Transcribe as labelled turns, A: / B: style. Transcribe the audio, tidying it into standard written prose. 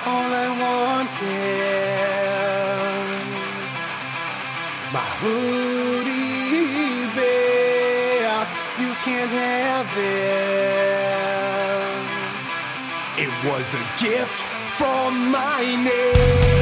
A: All I want is my hoodie back. You can't have it. It was a gift from my name.